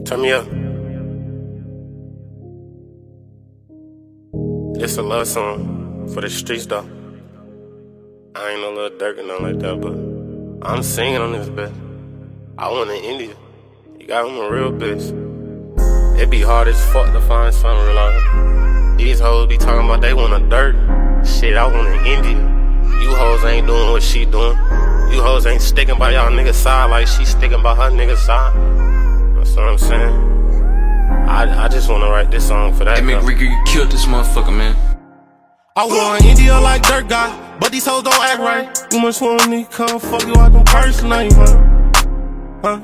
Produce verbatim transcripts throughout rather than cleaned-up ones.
Turn me up. It's a love song for the streets though. I ain't no little Durk or nothing like that, but I'm singing on this bitch. I want in India. You got him a real bitch. It be hard as fuck to find something reliable. These hoes be talking about they want a Durk. Shit, I want in India. You hoes ain't doing what she doing. You hoes ain't sticking by y'all niggas' side like she sticking by her niggas' side. That's what I'm saying. I, I just wanna write this song for that. Hey, McRicker, you killed this motherfucker, man. I want India like Durk guy, but these hoes don't act right. You must want me to come fuck you out them purse night, huh? Huh?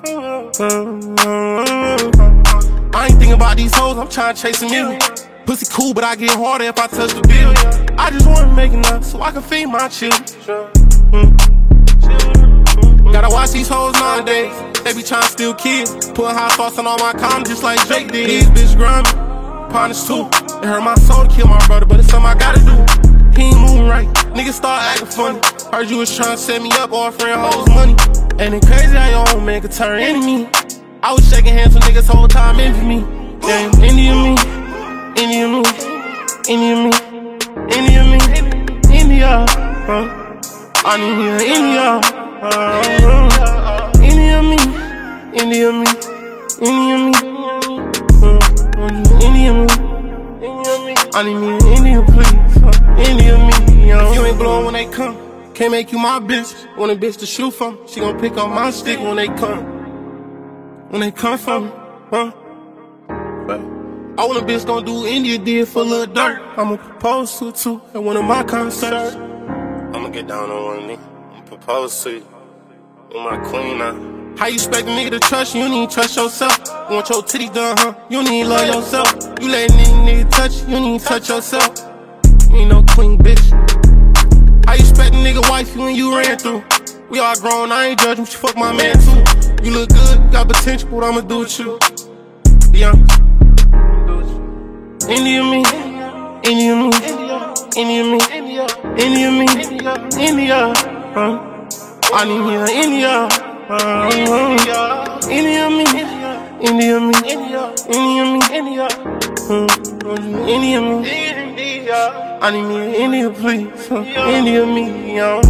I ain't thinking about these hoes, I'm trying to chase a million. Pussy cool, but I get harder if I touch the bill. I just wanna make enough so I can feed my children. Mm. Gotta watch these hoes nowadays. They be tryna steal kids, putting hot sauce on all my condoms just like Jake did. These bitches grimy, partners too. It hurt my soul to kill my brother, but it's something I gotta do. He ain't moving right, niggas start acting funny. Heard you was tryna set me up, offering hoes money. Ain't it crazy how your own man could turn enemy? I was shaking hands with niggas whole time envy me. Damn, India me, India me, India me, India me, India. Huh? I need me in India. Uh, India me, India me, India me, uh, India me, I need me in India, please. Uh, India me, yo. If you ain't blowin' when they come, can't make you my bitch. Want a bitch to shoot from, she gon' pick up my stick when they come. When they come from me, huh? But I want a bitch gon' do India did for Lil Durk. I'ma propose to too at one of my concerts. I'ma get down on one knee and propose to you. You my queen now. How you expect a nigga to trust you? You need to trust yourself. You want your titties done, huh? You need to love yourself. You let any nigga touch you, you need to touch yourself. You ain't no queen, bitch. How you expect a nigga wife you when you ran through? We all grown, I ain't judging, but you fuck my man too. You look good, got potential, what I'ma do with you? Be honest. India me, India me, India me, India me, India, huh? I need me in India, uh, India me, India me, India me, uh, India me, I need me in India, please, uh, India me, yo.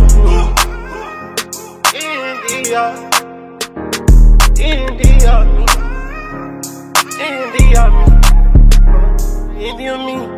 India, India me, India me, India me.